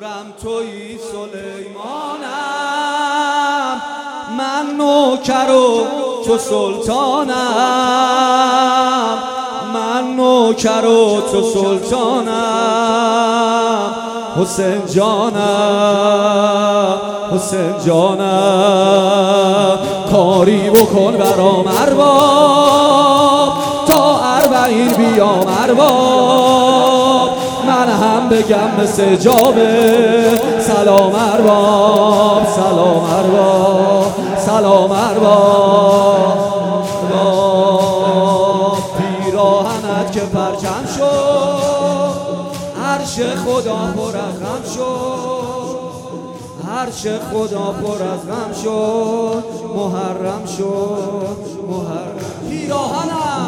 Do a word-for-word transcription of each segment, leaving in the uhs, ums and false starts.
مورم تویی سلیمانم، من نوکر و تو سلطانم، من نوکر و تو سلطانم. حسین جانم حسین جانم، کاری بکن برام ارباب، تا اربعین بیام ارباب، من هم بگم مثل جابر سلام ارباب سلام ارباب سلام ارباب. پیراهنت که پرچم شد، عرش خدا پر از غم شد، عرش خدا پر از غم شد، محرم شد محرم. پیراهنم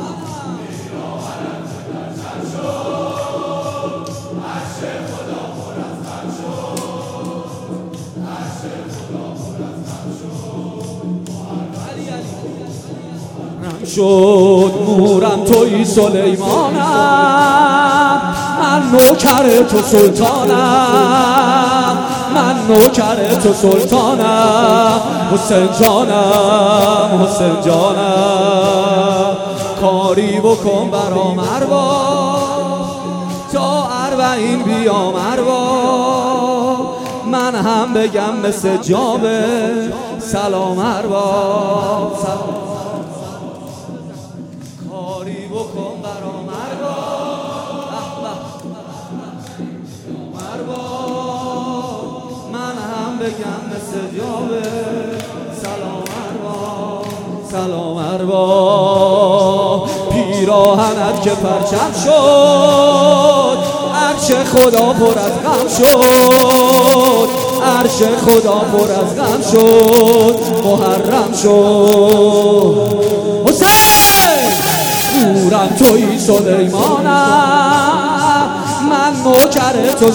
شد، مورم تویی سلیمانم، من نوکر تو سلطانم، من نوکر تو سلطانم. حسین جانم حسین جانم، کاری بکن برام ارباب، تا اربعین بیام ارباب، من هم بگم مثل جابر سلام ارباب سلام. کاری بکن برام ارباب، من هم بگم مثل جابر سلام ارباب سلام ارباب. پیراهنت که پرچم شد، عرش خدا پر از غم شد، عرش خدا پر از غم شد، محرم شد. حسین مورم تویی سلیمانم، من نوکر تو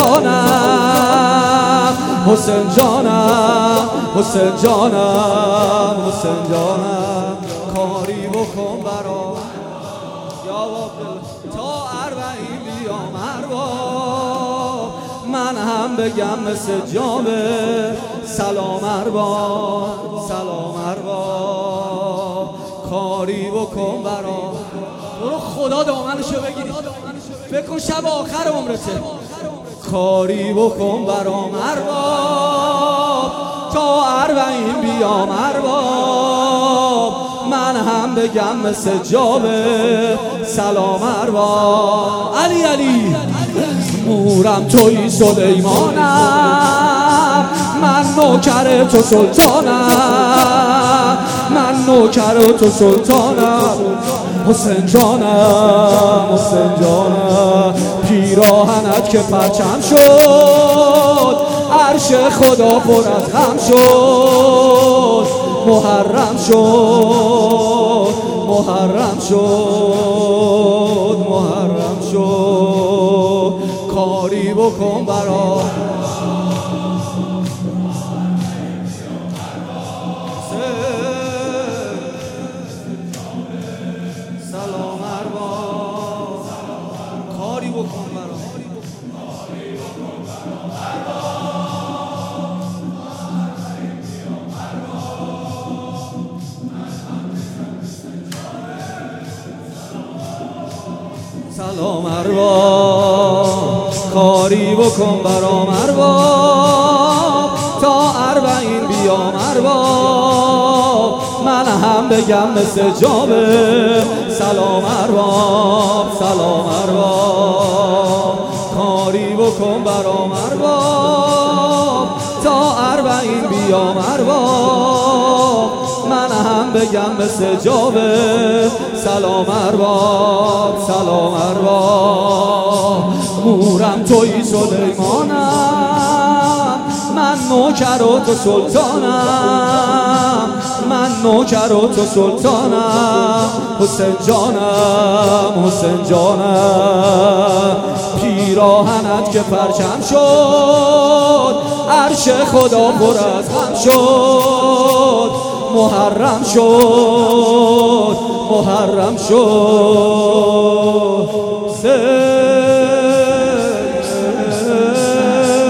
سلطانم. حسین جانم حسین جانم حسین جانم، کاری بکن برام یا تا اربعین بیام ارباب، من هم بگم مثل جابر سلام ارباب سلام ارباب. کاری بکن برام، برو خدا دامنشو بگیری، فکر کن شب آخر عمرته. کاری بکن برام ارباب، تا اربعین بیام ارباب، من هم بگم مثل جابر سلام ارباب. علی علی مورم تویی سلیمانم، من نوکر تو سلطانم، من نوکر تو سلطانم. حسین جانم حسین جانم، پیراهنت که پرچم شد، عرش خدا پر از غم شد، محرم شد محرم شد محرم شد. کاری بکن برام سلام ارباب، کاری بکن برام سلام ارباب، کاری بکن برام ارباب، تا اربعین بیام ارباب، من هم بگم مثل جابر سلام ارباب سلام ارباب. کاری بکن برام ارباب، تا اربعین بیام ارباب، من هم بگم مثل جابر سلام ارباب سلام ارباب. مورم تویی سلیمانم، من نوکر و تو سلطانم، من نوکر و تو سلطانم. حسین جانم حسین جانم، پیراهنت که پرچم شد، عرش خدا پر از غم شد، محرم شد محرم شد.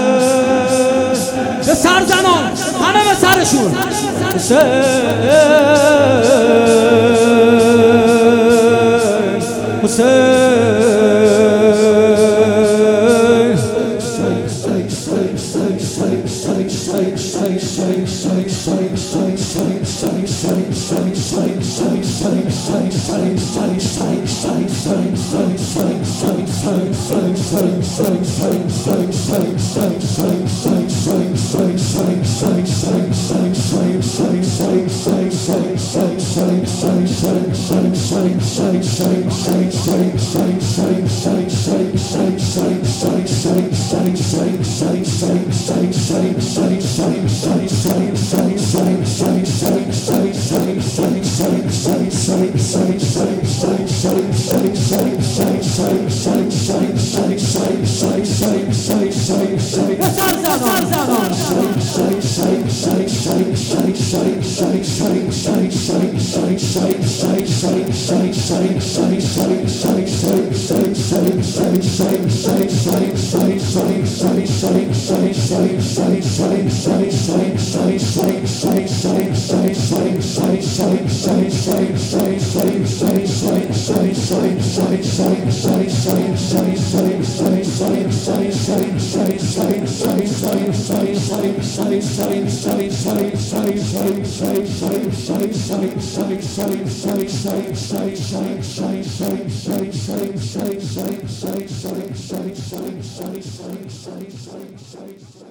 Sorry, sorry, sorry, sorry, sorry, sorry, sorry.